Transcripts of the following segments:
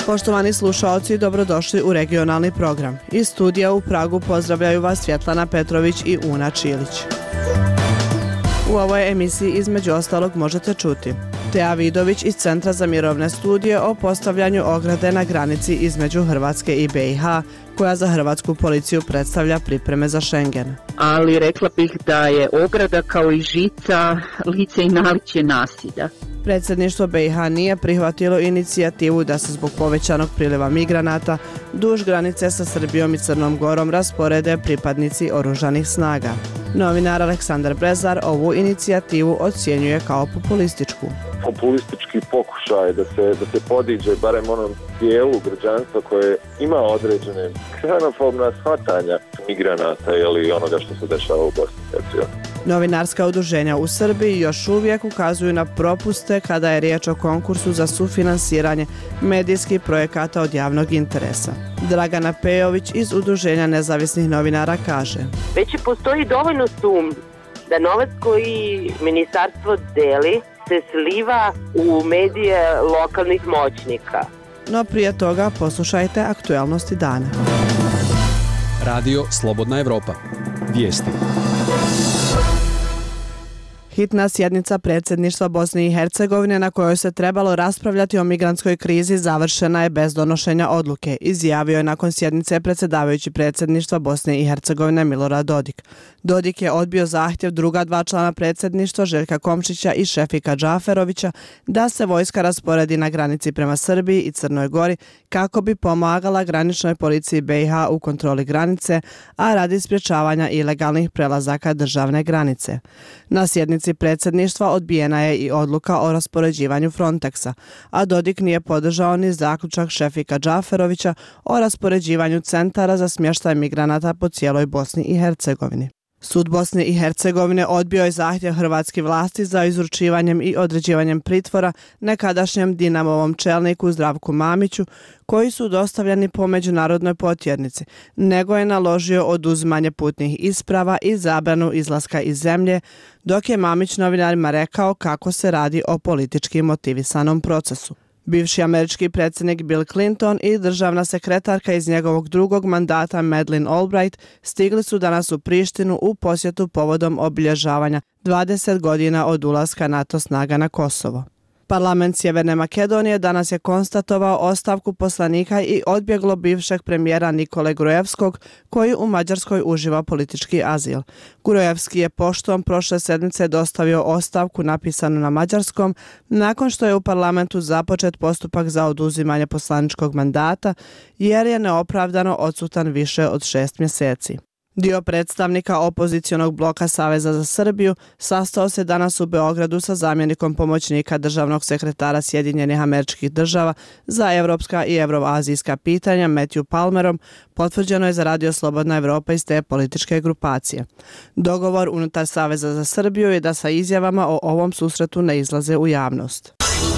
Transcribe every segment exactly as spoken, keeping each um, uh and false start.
Poštovani slušaoci, dobrodošli u regionalni program. Iz studija u Pragu pozdravljaju vas Svjetlana Petrović i Una Čilić. U ovoj emisiji između ostalog možete čuti Teja Vidović iz Centra za mirovne studije o postavljanju ograde na granici između Hrvatske i B i H, koja za hrvatsku policiju predstavlja pripreme za Schengen. Ali rekla bih da je ograda kao i žica lice i naličje nasilja. Predsjedništvo B i H nije prihvatilo inicijativu da se zbog povećanog priliva migranata duž granice sa Srbijom i Crnom Gorom rasporede pripadnici oružanih snaga. Novinar Aleksandar Brezar ovu inicijativu ocjenjuje kao populističku. Populistički pokušaj da se, da se podiđe barem onom dijelu građanstva koje ima određene ksenofobna shvatanja migranata ili onoga što se dešava u Bosni i Hercegovini. Novinarska udruženja u Srbiji još uvijek ukazuju na propuste kada je riječ o konkursu za sufinansiranje medijskih projekata od javnog interesa. Dragana Pejović iz Udruženja nezavisnih novinara kaže: Već postoji dovoljno sumnji da novac koji ministarstvo deli se sliva u medije lokalnih moćnika. No prije toga poslušajte aktualnosti dana. Radio Slobodna Evropa. Vijesti. Hitna sjednica predsjedništva Bosne i Hercegovine na kojoj se trebalo raspravljati o migrantskoj krizi završena je bez donošenja odluke, izjavio je nakon sjednice predsjedavajući predsjedništva Bosne i Hercegovine Milorad Dodik. Dodik je odbio zahtjev druga dva člana predsjedništva Željka Komšića i Šefika Džaferovića da se vojska rasporedi na granici prema Srbiji i Crnoj Gori kako bi pomagala graničnoj policiji B i H u kontroli granice, a radi sprječavanja ilegalnih prelazaka državne granice. Na sjednici predsjedništva odbijena je i odluka o raspoređivanju Frontexa, a Dodik nije podržao ni zaključak Šefika Džaferovića o raspoređivanju centara za smještaj migranata po cijeloj Bosni i Hercegovini. Sud Bosne i Hercegovine odbio je zahtjev hrvatskih vlasti za izručivanjem i određivanjem pritvora nekadašnjem Dinamovom čelniku Zdravku Mamiću, koji su dostavljeni po međunarodnoj potjernici, nego je naložio oduzimanje putnih isprava i zabranu izlaska iz zemlje, dok je Mamić novinarima rekao kako se radi o politički motivisanom procesu. Bivši američki predsjednik Bill Clinton i državna sekretarka iz njegovog drugog mandata Madeleine Albright stigli su danas u Prištinu u posjetu povodom obilježavanja dvadeset godina od ulaska NATO snaga na Kosovo. Parlament Sjeverne Makedonije danas je konstatovao ostavku poslanika i odbjeglo bivšeg premijera Nikole Grujevskog, koji u Mađarskoj uživa politički azil. Grujevski je poštom prošle sedmice dostavio ostavku napisanu na mađarskom, nakon što je u parlamentu započet postupak za oduzimanje poslaničkog mandata, jer je neopravdano odsutan više od šest mjeseci. Dio predstavnika opozicionog bloka Saveza za Srbiju sastao se danas u Beogradu sa zamjenikom pomoćnika državnog sekretara Sjedinjenih Američkih Država za evropska i evroazijska pitanja Matthew Palmerom, potvrđeno je za Radio Slobodna Evropa iz te političke grupacije. Dogovor unutar Saveza za Srbiju je da sa izjavama o ovom susretu ne izlaze u javnost.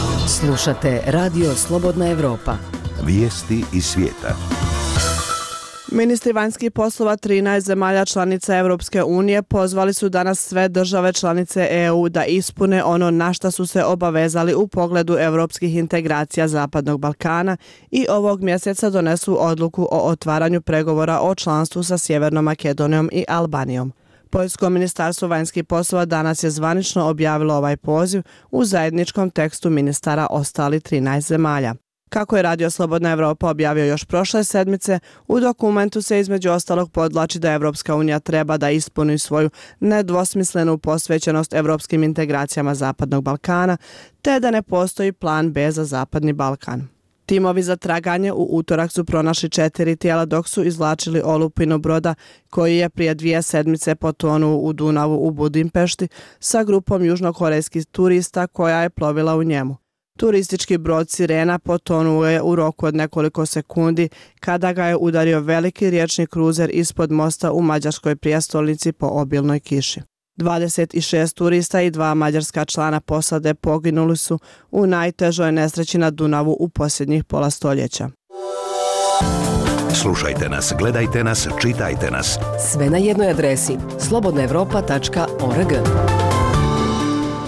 Slušate Radio Slobodna Evropa. Vijesti iz svijeta. Ministri vanjskih poslova trinaest zemalja članica Europske unije pozvali su danas sve države članice E U da ispune ono na šta su se obavezali u pogledu europskih integracija Zapadnog Balkana i ovog mjeseca donesu odluku o otvaranju pregovora o članstvu sa Sjevernom Makedonijom i Albanijom. Poljsko ministarstvo vanjskih poslova danas je zvanično objavilo ovaj poziv u zajedničkom tekstu ministara ostalih trinaest zemalja. Kako je Radio Slobodna Evropa objavio još prošle sedmice, u dokumentu se između ostalog podvlači da Evropska unija treba da ispuni svoju nedvosmislenu posvećenost evropskim integracijama Zapadnog Balkana, te da ne postoji plan B za Zapadni Balkan. Timovi za traganje u utorak su pronašli četiri tijela dok su izvlačili olupinu broda koji je prije dvije sedmice potonuo u Dunavu u Budimpešti sa grupom južnokorejskih turista koja je plovila u njemu. Turistički brod Sirena potonuo je u roku od nekoliko sekundi kada ga je udario veliki riječni kruzer ispod mosta u mađarskoj prijestolnici po obilnoj kiši. dvadeset šest turista i dva mađarska člana posade poginuli su u najtežoj nesreći na Dunavu u posljednjih pola stoljeća. Slušajte nas, gledajte nas, čitajte nas. Sve na jednoj adresi slobodna evropa tačka org.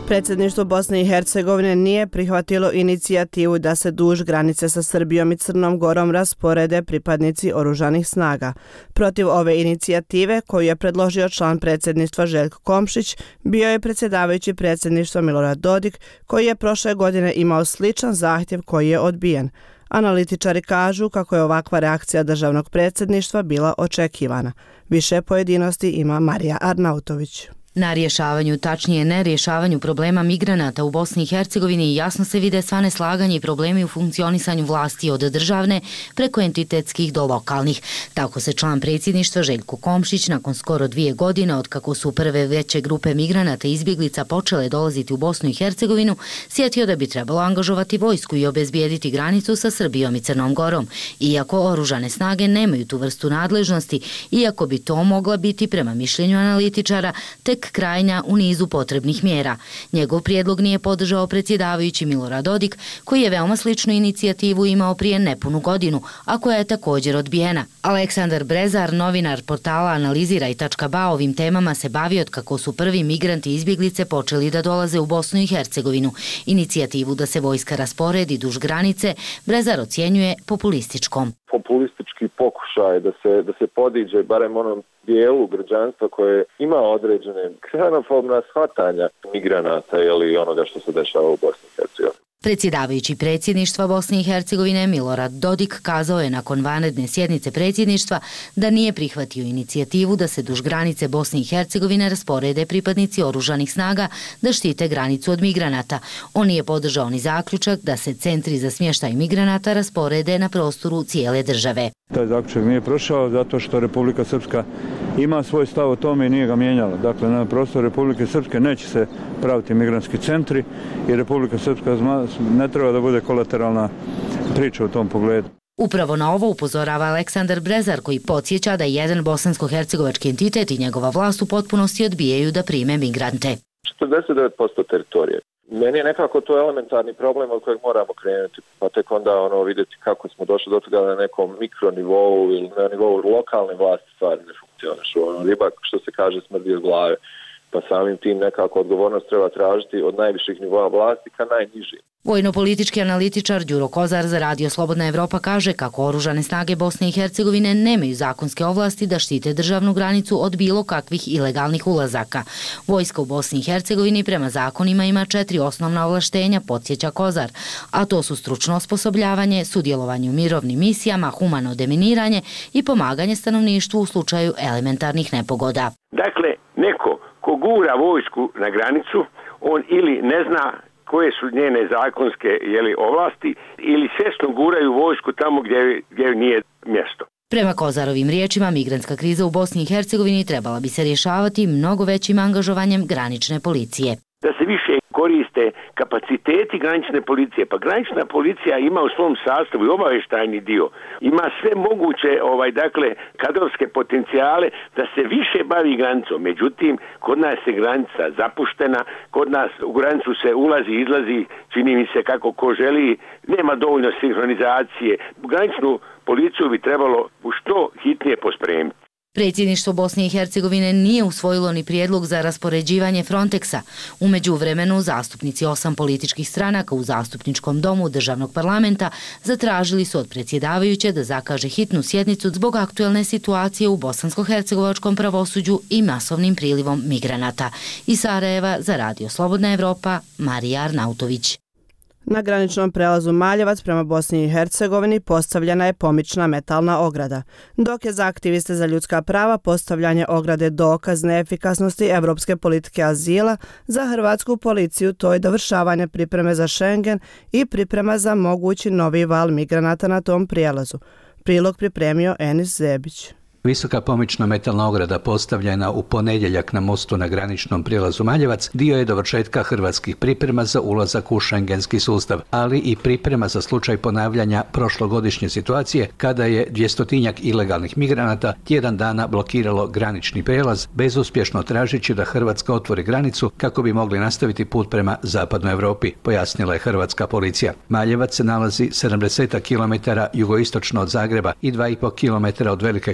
Predsjedništvo Bosne i Hercegovine nije prihvatilo inicijativu da se duž granice sa Srbijom i Crnom Gorom rasporede pripadnici oružanih snaga. Protiv ove inicijative, koju je predložio član predsjedništva Željko Komšić, bio je predsjedavajući predsjedništva Milorad Dodik, koji je prošle godine imao sličan zahtjev koji je odbijen. Analitičari kažu kako je ovakva reakcija državnog predsjedništva bila očekivana. Više pojedinosti ima Marija Arnautović. Na rješavanju, tačnije ne rješavanju problema migranata u Bosni i Hercegovini jasno se vide sva neslaganja i problemi u funkcionisanju vlasti od državne preko entitetskih do lokalnih. Tako se član predsjedništva Željko Komšić nakon skoro dvije godine od kako su prve veće grupe migranata i izbjeglica počele dolaziti u Bosnu i Hercegovinu, sjetio da bi trebalo angažovati vojsku i obezbijediti granicu sa Srbijom i Crnom Gorom. Iako oružane snage nemaju tu vrstu nadležnosti, iako bi to mogla biti prema mišljenju analitičara tek krajnja u nizu potrebnih mjera. Njegov prijedlog nije podržao predsjedavajući Milorad Dodik, koji je veoma sličnu inicijativu imao prije nepunu godinu, a koja je također odbijena. Aleksandar Brezar, novinar portala Analiziraj tačka ba, ovim temama se bavi od kako su prvi migranti i izbjeglice počeli da dolaze u Bosnu i Hercegovinu. Inicijativu da se vojska rasporedi duž granice Brezar ocjenjuje populističkom. Populistički pokušaj da se, da se podiđe barem onom dijelu građanstva koje ima određene ksenofobna shvatanja migranata ili onoga što se dešava u Bosni i Hercegovini. Predsjedavajući predsjedništva Bosne i Hercegovine Milorad Dodik kazao je nakon vanredne sjednice predsjedništva da nije prihvatio inicijativu da se duž granice Bosne i Hercegovine rasporede pripadnici oružanih snaga da štite granicu od migranata. On nije podržao ni zaključak da se centri za smještaj migranata rasporede na prostoru cijele države. Taj zaključak nije prošao zato što Republika Srpska ima svoj stav o tome i nije ga mijenjala. Dakle, na prostoru Republike Srpske neće se praviti migrantski centri i Republika Srpska ne treba da bude kolateralna priča u tom pogledu. Upravo na ovo upozorava Aleksandar Brezar, koji podsjeća da jedan bosansko-hercegovački entitet i njegova vlast u potpunosti odbijaju da prime migrante. četrdeset devet posto teritorije. Meni je nekako to elementarni problem od kojeg moramo krenuti, pa tek onda ono vidjeti kako smo došli do toga na nekom mikronivou ili na nivou lokalne vlasti stvari ne funkcionišu. Ono, riba, što se kaže, smrdi od glave, pa samim tim nekako odgovornost treba tražiti od najviših nivoa vlasti ka najnižim. Vojno-politički analitičar Đuro Kozar za Radio Slobodna Evropa kaže kako oružane snage Bosne i Hercegovine nemaju zakonske ovlasti da štite državnu granicu od bilo kakvih ilegalnih ulazaka. Vojska u Bosni i Hercegovini prema zakonima ima četiri osnovna ovlaštenja, podsjeća Kozar, a to su stručno osposobljavanje, sudjelovanje u mirovnim misijama, humano deminiranje i pomaganje stanovništvu u slučaju elementarnih nepogoda. Dakle, neko ko gura vojsku na granicu, on ili ne zna koje su njene zakonske jeli, ovlasti ili svjesno guraju vojsku tamo gdje, gdje nije mjesto. Prema Kozarovim riječima, migrantska kriza u Bosni i Hercegovini trebala bi se rješavati mnogo većim angažovanjem granične policije. Da se više koriste kapaciteti granične policije, pa granična policija ima u svom sastavu i obavještajni dio, ima sve moguće ovaj dakle kadrovske potencijale da se više bavi granicom. Međutim, kod nas je granica zapuštena, kod nas u granicu se ulazi i izlazi, čini mi se kako ko želi, nema dovoljno sinhronizacije. Graničnu policiju bi trebalo u što hitnije pospremiti. Predsjedništvo Bosne i Hercegovine nije usvojilo ni prijedlog za raspoređivanje Frontexa. U međuvremenu, zastupnici osam političkih stranaka u zastupničkom domu državnog parlamenta zatražili su od predsjedavajuće da zakaže hitnu sjednicu zbog aktuelne situacije u bosansko-hercegovačkom pravosuđu i masovnim prilivom migranata. Iz Sarajeva za Radio Slobodna Evropa, Marija Arnautović. Na graničnom prelazu Maljevac prema Bosni i Hercegovini postavljena je pomična metalna ograda, dok je za aktiviste za ljudska prava postavljanje ograde dokaz neefikasnosti evropske politike azila, za hrvatsku policiju to je dovršavanje pripreme za Schengen i priprema za mogući novi val migranata na tom prijelazu. Prilog pripremio Enis Zebić. Visoka pomična metalna ograda postavljena u ponedjeljak na mostu na graničnom prijelazu Maljevac dio je dovršetka hrvatskih priprema za ulazak u šengenski sustav, ali i priprema za slučaj ponavljanja prošlogodišnje situacije kada je dvjestotinjak ilegalnih migranata tjedan dana blokiralo granični prijelaz, bezuspješno tražeći da Hrvatska otvori granicu kako bi mogli nastaviti put prema zapadnoj Europi, pojasnila je hrvatska policija. Maljevac se nalazi sedamdeset kilometara jugoistočno od Zagreba i dva i pol kilometra od Velike Kladuše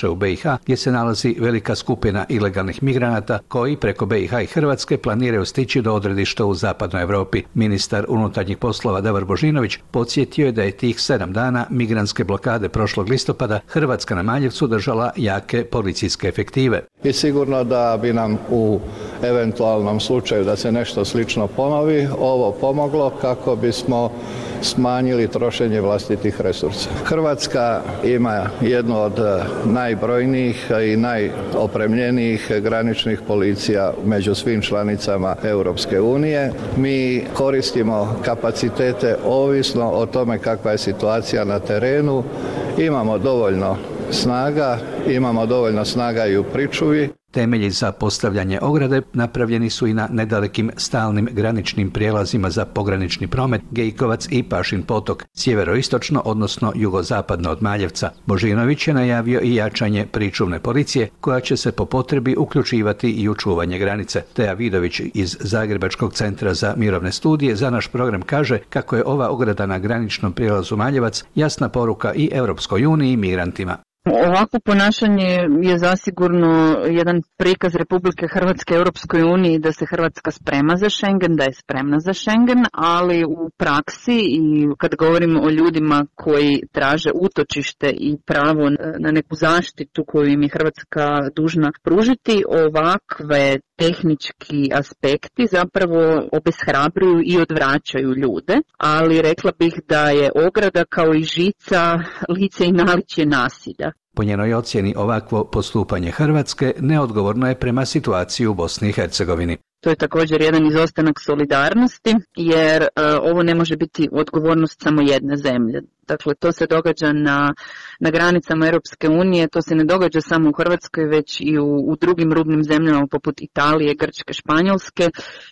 Prešev u B i H gdje se nalazi velika skupina ilegalnih migranata koji preko B i H i Hrvatske planiraju stići do odredišta u zapadnoj Europi. Ministar unutarnjih poslova Davor Božinović podsjetio je da je tih sedam dana migrantske blokade prošlog listopada Hrvatska na Maljevcu držala jake policijske efektive. I sigurno da bi nam u eventualnom slučaju da se nešto slično ponovi ovo pomoglo kako bismo smanjili trošenje vlastitih resursa. Hrvatska ima jednu od najbrojnijih i najopremljenijih graničnih policija među svim članicama Europske unije. Mi koristimo kapacitete ovisno o tome kakva je situacija na terenu. Imamo dovoljno snaga, imamo dovoljno snaga i u pričuvi. Temelji za postavljanje ograde napravljeni su i na nedalekim stalnim graničnim prijelazima za pogranični promet Gejkovac i Pašin potok, sjeveroistočno, odnosno jugozapadno od Maljevca. Božinović je najavio i jačanje pričuvne policije, koja će se po potrebi uključivati i u čuvanje granice. Teja Vidović iz Zagrebačkog centra za mirovne studije za naš program kaže kako je ova ograda na graničnom prijelazu Maljevac jasna poruka i Europskoj uniji i migrantima. Ovako ponašanje je zasigurno jedan prikaz Republike Hrvatske Europskoj uniji da se Hrvatska sprema za Schengen, da je spremna za Schengen, ali u praksi i kad govorimo o ljudima koji traže utočište i pravo na neku zaštitu koju im je Hrvatska dužna pružiti, ovakve tehnički aspekti zapravo obeshrabruju i odvraćaju ljude, ali rekla bih da je ograda kao i žica lice i naličje nasilja. Po njenoj ocjeni ovakvo postupanje Hrvatske neodgovorno je prema situaciji u Bosni i Hercegovini. To je također jedan izostanak solidarnosti, jer e, ovo ne može biti odgovornost samo jedne zemlje. Dakle, to se događa na, na granicama Europske unije, to se ne događa samo u Hrvatskoj, već i u, u drugim rubnim zemljama poput Italije, Grčke, Španjolske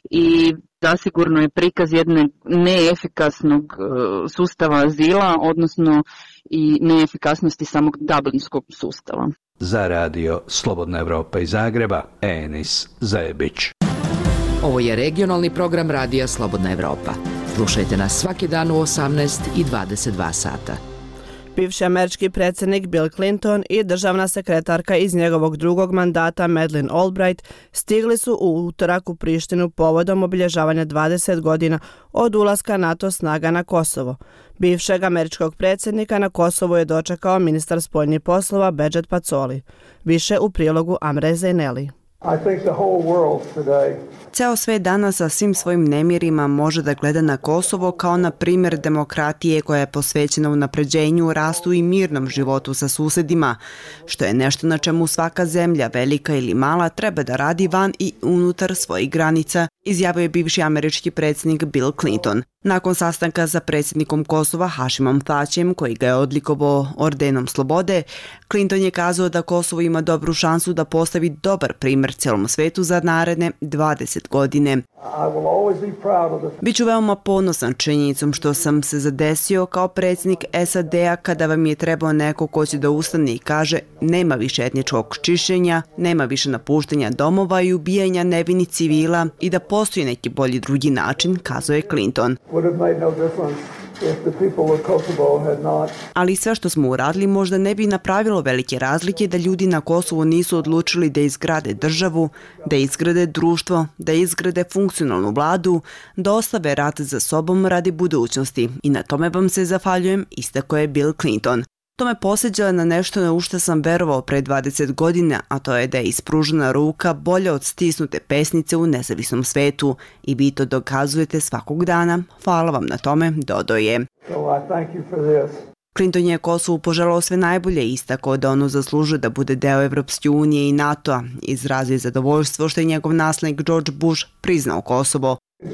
i zasigurno je prikaz jedne neefikasnog e, sustava azila, odnosno i neefikasnosti samog dublinskog sustava. Za radio Slobodna Evropa iz Zagreba, Enis Zajebić. Ovo je regionalni program radija Slobodna Evropa. Slušajte nas svaki dan u osamnaest i dvadeset dva sata. Bivši američki predsjednik Bill Clinton i državna sekretarka iz njegovog drugog mandata Madeleine Albright stigli su u utorak u Prištinu povodom obilježavanja dvadeset godina od ulaska NATO snaga na Kosovo. Bivšeg američkog predsjednika na Kosovu je dočekao ministar spoljnih poslova Bedžet Pacoli. Više u prilogu Amre Zejneli. Ceo svet danas sa svim svojim nemirima može da gleda na Kosovo kao na primjer demokratije koja je posvećena unapređenju, rastu i mirnom životu sa susedima, što je nešto na čemu svaka zemlja, velika ili mala, treba da radi van i unutar svojih granica, izjavio je bivši američki predsjednik Bill Clinton. Nakon sastanka sa predsjednikom Kosova Hašimom Tačijem, koji ga je odlikovao ordenom slobode, Clinton je kazao da Kosovo ima dobru šansu da postavi dobar primjer celom svetu za naredne dvadeset godine. Biću veoma ponosan činjenicom što sam se zadesio kao predsjednik S A D-a kada vam je trebao neko ko će da ustane i kaže nema više etničkog čišćenja, nema više napuštanja domova i ubijanja nevinih civila i da postoji neki bolji drugi način, kazao je Clinton. Ali sve što smo uradili možda ne bi napravilo velike razlike da ljudi na Kosovu nisu odlučili da izgrade državu, da izgrade društvo, da izgrade funkcionalnu vladu, da ostave rat za sobom radi budućnosti i na tome vam se zahvaljujem, istakao je Bill Clinton. To me posjeća na nešto na u što sam verovao pre dvadeset godina, a to je da je ispružena ruka bolja od stisnute pesnice u nezavisnom svetu i vi to dokazujete svakog dana. Hvala vam na tome, dodao je. Clinton je Kosovu poželao sve najbolje i istakao da ono zaslužuje da bude deo Evropske unije i NATO-a. Izrazio je zadovoljstvo što je njegov naslednik George Bush priznao Kosovo.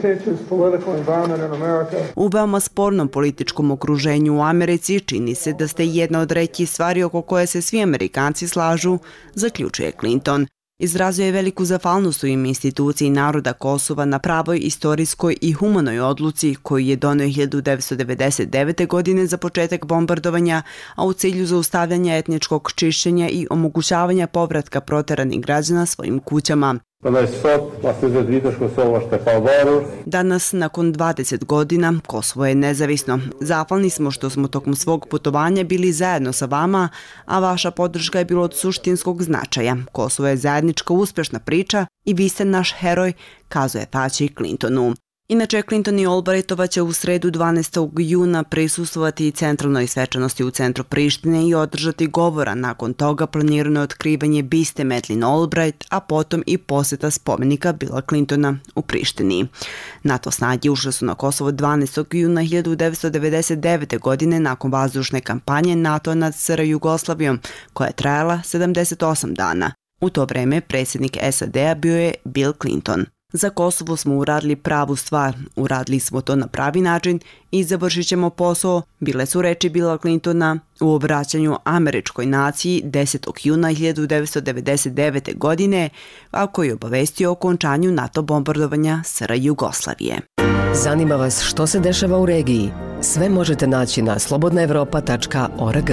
U veoma spornom političkom okruženju u Americi čini se da ste jedna od retkih stvari oko koje se svi Amerikanci slažu, zaključuje Clinton. Izrazio je veliku zahvalnost u ime instituciji naroda Kosova na pravoj, istorijskoj i humanoj odluci koju je doneo hiljadu devetsto devedeset devete. godine za početak bombardovanja, a u cilju zaustavljanja etničkog čišćenja i omogućavanja povratka proteranih građana svojim kućama. Danas, nakon dvadeset godina, Kosovo je nezavisno. Zahvalni smo što smo tokom svog putovanja bili zajedno sa vama, a vaša podrška je bila od suštinskog značaja. Kosovo je zajednička uspešna priča i vi ste naš heroj, kazuje Tači Clintonu. Inače, Clinton i Albrightova će u sredu dvanaestog juna prisustvovati centralnoj svečanosti u centru Prištine i održati govora. Nakon toga planirano je otkrivanje biste Madeleine Albright, a potom i poseta spomenika Billa Clintona u Prištini. NATO snage ušle su na Kosovo dvanaestog juna hiljadu devetsto devedeset devete. godine nakon vazdušne kampanje NATO nad S R Jugoslavijom, koja je trajala sedamdeset osam dana. U to vreme predsjednik S A D-a bio je Bill Clinton. Za Kosovo smo uradili pravu stvar, uradili smo to na pravi način i završit ćemo posao, bile su reči Billa Clintona u obraćanju američkoj naciji desetog juna hiljadu devetsto devedeset devete. godine, a koji je obavestio o okončanju NATO bombardovanja S R Jugoslavije. Zanima vas što se dešava u regiji? Sve možete naći na slobodna evropa tačka org.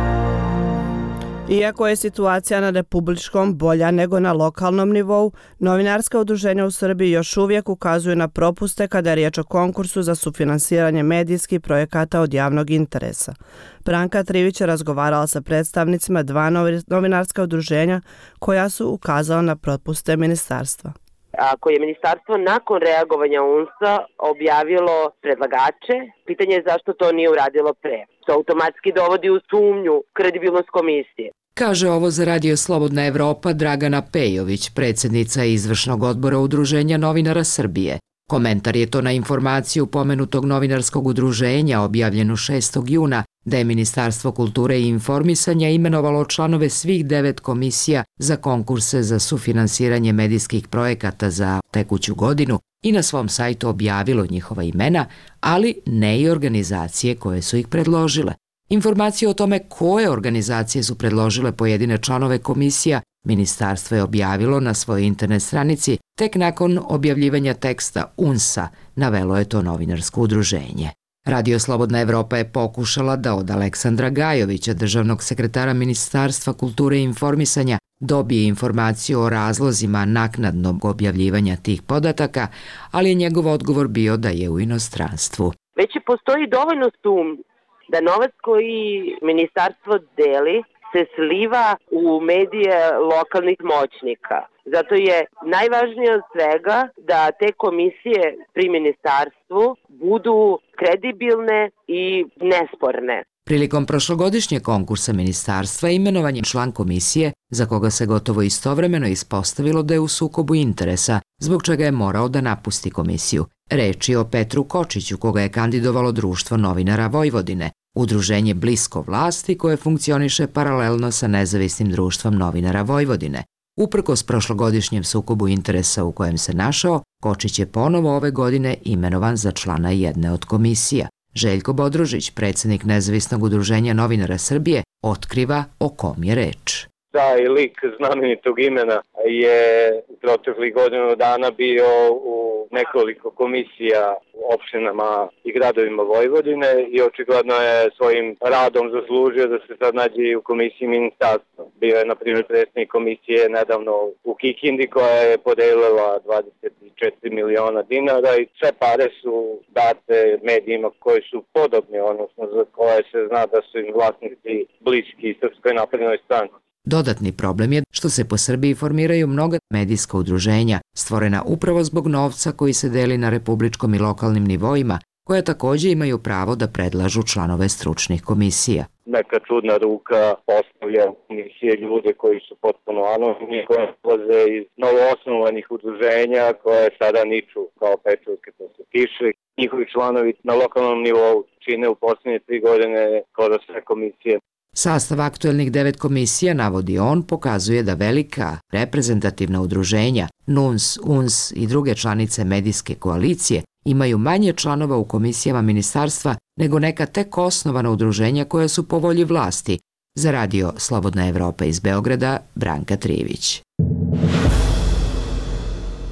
Iako je situacija na republičkom bolja nego na lokalnom nivou, novinarska udruženja u Srbiji još uvijek ukazuju na propuste kada je riječ o konkursu za sufinansiranje medijskih projekata od javnog interesa. Branka Trivić je razgovarala sa predstavnicima dva novinarska udruženja koja su ukazala na propuste ministarstva. Ako je ministarstvo nakon reagovanja U N S A objavilo predlagače, pitanje je zašto to nije uradilo pre. To automatski dovodi u sumnju kredibilnost komisije. Kaže ovo za Radio Slobodna Evropa Dragana Pejović, predsjednica izvršnog odbora Udruženja novinara Srbije. Komentar je to na informaciju pomenutog novinarskog udruženja objavljenu šestog juna, da je Ministarstvo kulture i informisanja imenovalo članove svih devet komisija za konkurse za sufinansiranje medijskih projekata za tekuću godinu i na svom sajtu objavilo njihova imena, ali ne i organizacije koje su ih predložile. Informacije o tome koje organizacije su predložile pojedine članove komisija Ministarstvo je objavilo na svojoj internet stranici tek nakon objavljivanja teksta U N S A, navelo je to novinarsko udruženje. Radio Slobodna Evropa je pokušala da od Aleksandra Gajovića, državnog sekretara Ministarstva kulture i informisanja, dobije informaciju o razlozima naknadnog objavljivanja tih podataka, ali je njegov odgovor bio da je u inostranstvu. Već postoji dovoljno sumnji da novac koji ministarstvo deli se sliva u medije lokalnih moćnika. Zato je najvažnije od svega da te komisije pri ministarstvu budu kredibilne i nesporne. Prilikom prošlogodišnjeg konkursa ministarstva imenovan je član komisije za koga se gotovo istovremeno ispostavilo da je u sukobu interesa, zbog čega je morao da napusti komisiju. Reč je o Petru Kočiću, koga je kandidovalo Društvo novinara Vojvodine, udruženje blisko vlasti koje funkcioniše paralelno sa Nezavisnim društvom novinara Vojvodine. Uprkos prošlogodišnjem sukobu interesa u kojem se našao, Kočić je ponovo ove godine imenovan za člana jedne od komisija. Željko Bodružić, predsjednik Nezavisnog udruženja novinara Srbije, otkriva o kom je reč. Taj lik znamenitog imena je u proteklih godinu dana bio u nekoliko komisija u opštinama i gradovima Vojvodine i očigledno je svojim radom zaslužio da se sad nađe i u komisiji ministarstva. Bio je, na primjer, predsjednik komisije nedavno u Kikindi koja je podelila dvadeset četiri miliona dinara i sve pare su date medijima koji su podobni, odnosno za koje se zna da su im vlasnici bliski Srpskoj naprednoj stranci. Dodatni problem je što se po Srbiji formiraju mnoga medijska udruženja, stvorena upravo zbog novca koji se deli na republičkom i lokalnim nivoima, koja također imaju pravo da predlažu članove stručnih komisija. Neka čudna ruka postavlja komisije ljude koji su potpuno anonimni, koje dolaze iz novoosnovanih udruženja koje sada niču kao pečurke posle kiše. Njihovi članovi na lokalnom nivou čine u posljednje tri godine skoro sve komisije. Sastav aktuelnih devet komisija, navodi on, pokazuje da velika reprezentativna udruženja, N U N S, U N S i druge članice medijske koalicije imaju manje članova u komisijama ministarstva nego neka tek osnovana udruženja koja su po volji vlasti. Za Radio Slobodna Evropa iz Beograda, Branka Trivić.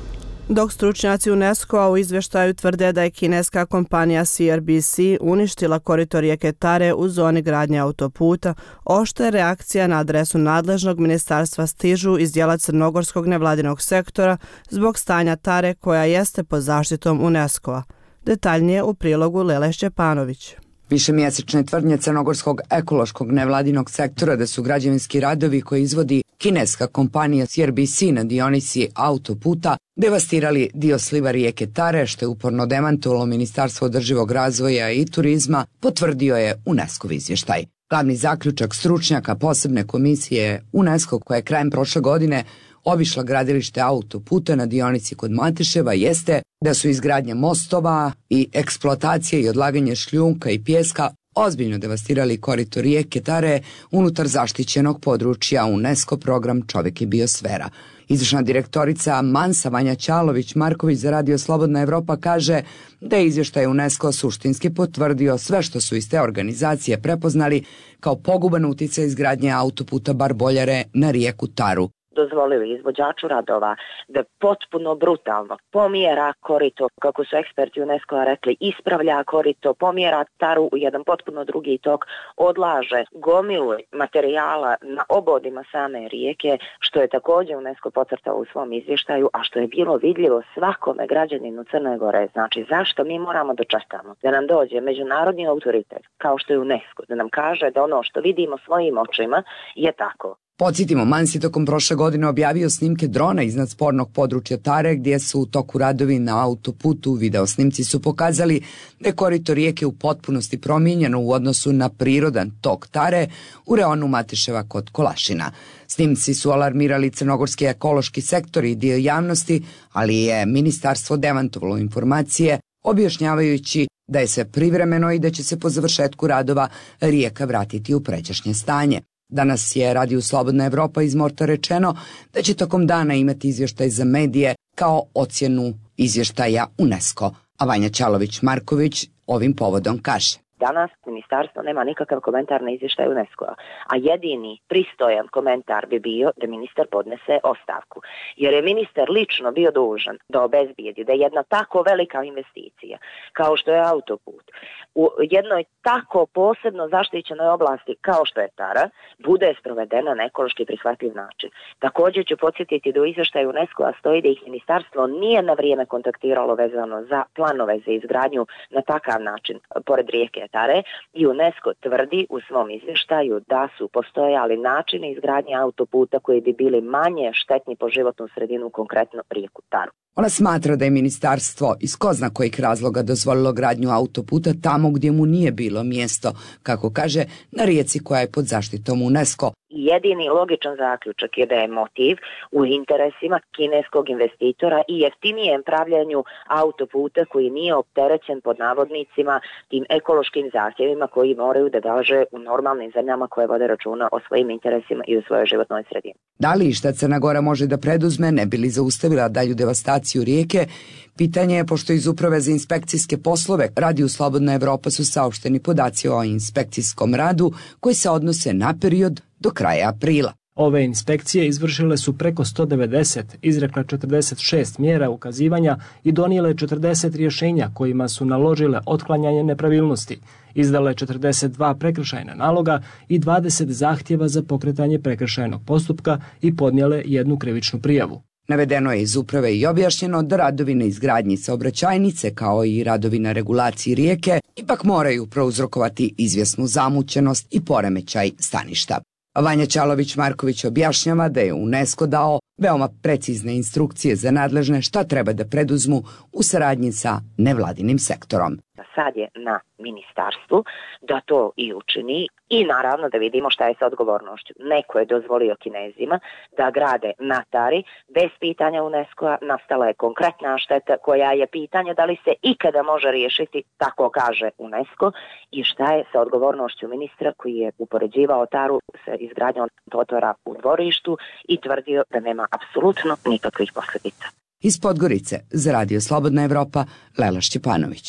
Dok stručnjaci UNESCO-a u izvještaju tvrde da je kineska kompanija C R B C uništila korito rijeke Tare u zoni gradnje autoputa, oštre reakcija na adresu nadležnog ministarstva stižu iz dijela crnogorskog nevladinog sektora zbog stanja Tare koja jeste pod zaštitom UNESCO-a. Detaljnije u prilogu Lele Šćepanović. Višemjesečne tvrdnje crnogorskog ekološkog nevladinog sektora da su građevinski radovi koje izvodi kineska kompanija C R B C na dionici autoputa devastirali dio sliva rijeke Tare, što je uporno demantovalo Ministarstvo održivog razvoja i turizma, potvrdio je UNESCO-v izvještaj. Glavni zaključak stručnjaka posebne komisije UNESCO koja je krajem prošle godine obišla gradilište autoputa na dionici kod Mateševa jeste da su izgradnja mostova i eksploatacija i odlaganje šljunka i pijeska ozbiljno devastirali korito rijeke Tare unutar zaštićenog područja UNESCO program Čovjek i biosfera. Izvršna direktorica Mansa Vanja Ćalović-Marković za Radio Slobodna Evropa kaže da je izvještaj UNESCO suštinski potvrdio sve što su iz te organizacije prepoznali kao poguban utjecaj izgradnje autoputa Barboljare na rijeku Taru. Dozvolili izvođaču radova da potpuno brutalno pomjera korito, kako su eksperti UNESCO-a rekli, ispravlja korito, pomjera Taru u jedan potpuno drugi tok, odlaže gomilu materijala na obodima same rijeke, što je također UNESCO podcrtao u svom izvještaju, a što je bilo vidljivo svakome građaninu Crne Gore. Znači, zašto mi moramo da čekamo da nam dođe međunarodni autoritet, kao što je UNESCO, da nam kaže da ono što vidimo svojim očima je tako. Podsjetimo, Mans je tokom prošle godine objavio snimke drona iznad spornog područja Tare gdje su u toku radovi na autoputu. Video snimci su pokazali da je korito rijeke u potpunosti promijenjeno u odnosu na prirodan tok Tare u reonu Mateševa kod Kolašina. Snimci su alarmirali crnogorski ekološki sektor i dio javnosti, ali je ministarstvo demantovalo informacije objašnjavajući da je sve privremeno i da će se po završetku radova rijeka vratiti u pređašnje stanje. Danas je Radio Slobodna Evropa iz Morta rečeno da će tokom dana imati izvještaj za medije kao ocjenu izvještaja UNESCO, a Vanja Ćalović-Marković ovim povodom kaže. Danas ministarstvo nema nikakav komentar na izvještaj UNESCO-a, a jedini pristojan komentar bi bio da ministar podnese ostavku. Jer je ministar lično bio dužan da obezbijedi da jedna tako velika investicija kao što je autoput u jednoj tako posebno zaštićenoj oblasti kao što je Tara bude sprovedena na ekološki prihvatljiv način. Također ću podsjetiti da u izvještaju UNESCO-a stoji da ih ministarstvo nije na vrijeme kontaktiralo vezano za planove za izgradnju na takav način pored rijeke Tare i UNESCO tvrdi u svom izvještaju da su postojali načini izgradnje autoputa koji bi bili manje štetni po životnu sredinu, konkretno rijeku Taru. Ona smatra da je ministarstvo iz ko zna kojih razloga dozvolilo gradnju autoputa tamo gdje mu nije bilo mjesto, kako kaže, na rijeci koja je pod zaštitom UNESCO. Jedini logičan zaključak je da je motiv u interesima kineskog investitora i jeftinijem pravljanju autoputa koji nije opterećen pod navodnicima tim ekološkim zahtjevima koji moraju da važe u normalnim zemljama koje vode računa o svojim interesima i u svojoj životnoj sredini. Da li šta Crna Gora može da preduzme ne bi li zaustavila dalju devastaciju rijeke? Pitanje je, pošto iz Uprave za inspekcijske poslove Radio Slobodna Evropa su saopšteni podaci o inspekcijskom radu koji se odnose na period do kraja aprila. Ove inspekcije izvršile su preko sto devedeset, izrekle četrdeset šest mjera ukazivanja i donijele četrdeset rješenja kojima su naložile otklanjanje nepravilnosti, izdale četrdeset dva prekršajna naloga i dvadeset zahtjeva za pokretanje prekršajnog postupka i podnijele jednu krivičnu prijavu. Navedeno je iz uprave i objašnjeno da radovi na izgradnji saobraćajnice kao i radovi na regulaciji rijeke ipak moraju prouzrokovati izvjesnu zamućenost i poremećaj staništa. Vanja Ćalović-Marković objašnjava da je UNESCO dao veoma precizne instrukcije za nadležne šta treba da preduzmu u saradnji sa nevladinim sektorom. Sad je na ministarstvu da to i učini i naravno da vidimo šta je sa odgovornošću. Neko je dozvolio Kinezima da grade na Tari bez pitanja UNESCO-a, nastala je konkretna šteta koja je pitanje da li se ikada može riješiti, tako kaže UNESCO, i šta je sa odgovornošću ministra koji je upoređivao Taru sa izgradnjom potvora u dvorištu i tvrdio da nema apsolutno nikakvih posljedica. Iz Podgorice za Radio Slobodna Evropa, Lela Šćepanović.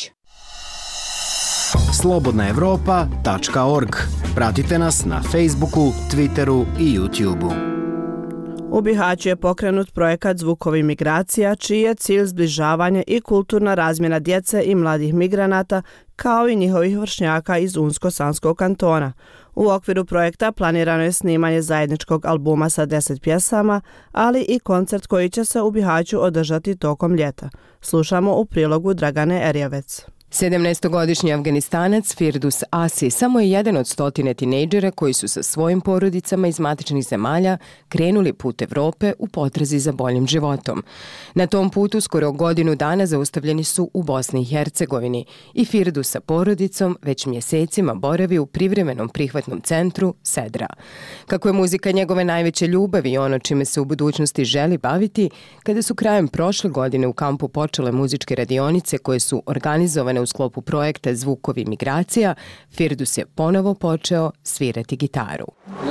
slobodna evropa tačka org. Pratite nas na Facebooku, Twitteru i YouTubeu. U Bihaću je pokrenut projekat Zvukovi migracija, čiji je cilj zbližavanje i kulturna razmjena djece i mladih migranata, kao i njihovih vršnjaka iz Unsko-Sanskog kantona. U okviru projekta planirano je snimanje zajedničkog albuma sa deset pjesama, ali i koncert koji će se u Bihaću održati tokom ljeta. Slušamo u prilogu Dragane Erjavec. sedamnaestogodišnji Afganistanac Firdus Asi samo je jedan od stotine tinejdžera koji su sa svojim porodicama iz matičnih zemalja krenuli put Evrope u potrazi za boljim životom. Na tom putu skoro godinu dana zaustavljeni su u Bosni i Hercegovini i Firdus sa porodicom već mjesecima boravi u privremenom prihvatnom centru Sedra. Kako je muzika njegove najveće ljubavi i ono čime se u budućnosti želi baviti, kada su krajem prošle godine u kampu počele muzičke radionice koje su organizovane u sklopu projekta Zvukovi migracija, Firdus je ponovo počeo svirati gitaru.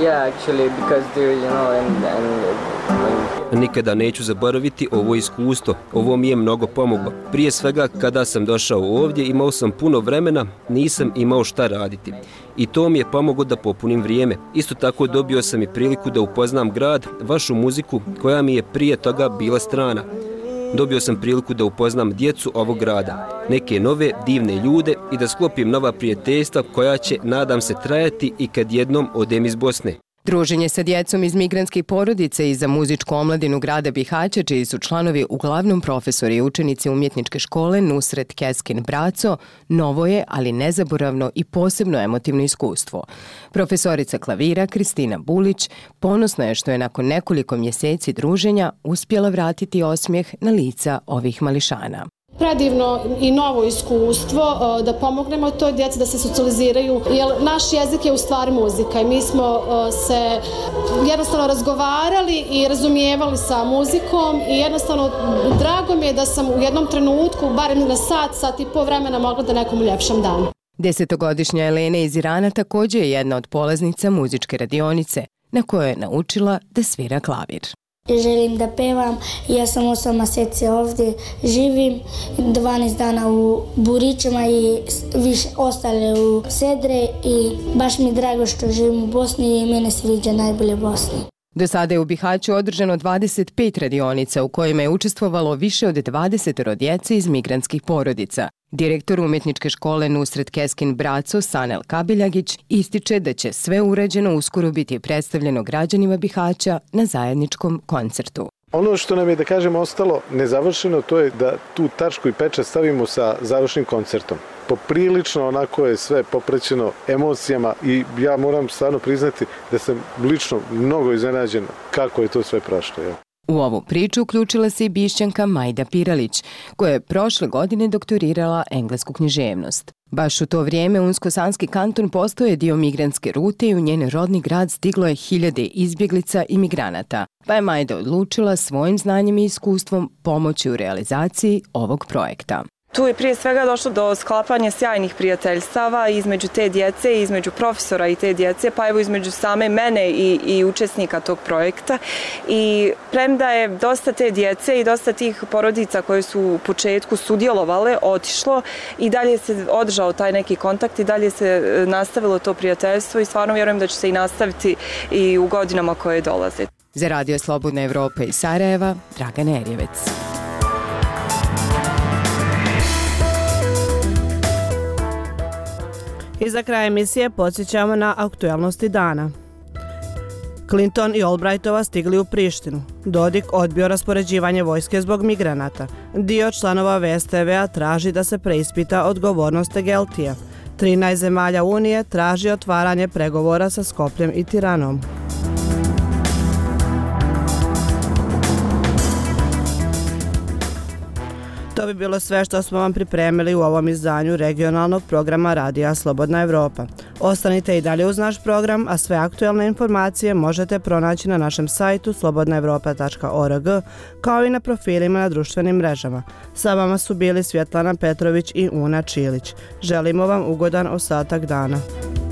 Nikada neću zaboraviti ovo iskustvo, ovo mi je mnogo pomoglo. Prije svega, kada sam došao ovdje, imao sam puno vremena, nisam imao šta raditi. I to mi je pomoglo da popunim vrijeme. Isto tako dobio sam i priliku da upoznam grad, vašu muziku, koja mi je prije toga bila strana. Dobio sam priliku da upoznam djecu ovog grada, neke nove, divne ljude i da sklopim nova prijateljstva koja će, nadam se, trajati i kad jednom odem iz Bosne. Druženje sa djecom iz migrantskih porodice i za muzičku omladinu grada Bihaća, čiji su članovi uglavnom profesori i učenici umjetničke škole Nusret Keskin Braco, novo je, ali nezaboravno i posebno emotivno iskustvo. Profesorica klavira Kristina Bulić ponosna je što je nakon nekoliko mjeseci druženja uspjela vratiti osmijeh na lica ovih mališana. Predivno i novo iskustvo da pomognemo toj djeci da se socijaliziraju, jer naš jezik je u stvari muzika i mi smo se jednostavno razgovarali i razumijevali sa muzikom i jednostavno drago mi je da sam u jednom trenutku, barem na sat, sat i pol vremena mogla da nekom uljepšam dan. Desetogodišnja Elena iz Irana također je jedna od polaznica muzičke radionice na kojoj je naučila da svira klavir. Želim da pevam, ja sam osam mjeseci ovdje, živim dvanaest dana u Burićima i više ostale u Sedre i baš mi je drago što živim u Bosni i mene sviđa najbolje Bosni. Do sada je u Bihaću održano dvadeset pet radionica u kojima je učestvovalo više od dvadeset djece iz migrantskih porodica. Direktor umjetničke škole Nusret Keskin Braco Sanel Kabiljagić ističe da će sve urađeno uskoro biti predstavljeno građanima Bihaća na zajedničkom koncertu. Ono što nam je, da kažemo, ostalo nezavršeno, to je da tu tačku i pečat stavimo sa završnim koncertom. Poprilično onako je sve popraćeno emocijama i ja moram stvarno priznati da sam lično mnogo iznenađen kako je to sve prošlo. Ja. U ovu priču uključila se i Bišćanka Majda Piralić, koja je prošle godine doktorirala englesku književnost. Baš u to vrijeme Unsko-Sanski kanton postao je dio migrantske rute i u njen rodni grad stiglo je hiljade izbjeglica i migranata, pa je Majda odlučila svojim znanjem i iskustvom pomoći u realizaciji ovog projekta. Tu je prije svega došlo do sklapanja sjajnih prijateljstava između te djece, između profesora i te djece, pa evo između same mene i, i učesnika tog projekta. I premda je dosta te djece i dosta tih porodica koje su u početku sudjelovale, otišlo i dalje se održao taj neki kontakt i dalje se nastavilo to prijateljstvo i stvarno vjerujem da će se i nastaviti i u godinama koje dolaze. Za Radio Slobodna Evropa iz Sarajeva, Dragana Erjevec. I za kraj emisije podsjećamo na aktualnosti dana. Clinton i Albrightova stigli u Prištinu. Dodik odbio raspoređivanje vojske zbog migranata. Dio članova V S T V-a traži da se preispita odgovornost Tegeltija. trinaest zemalja Unije traži otvaranje pregovora sa Skopljem i Tiranom. To bi bilo sve što smo vam pripremili u ovom izdanju regionalnog programa Radija Slobodna Evropa. Ostanite i dalje uz naš program, a sve aktualne informacije možete pronaći na našem sajtu slobodna evropa tačka org, kao i na profilima na društvenim mrežama. Sa vama su bili Svjetlana Petrović i Una Čilić. Želimo vam ugodan ostatak dana.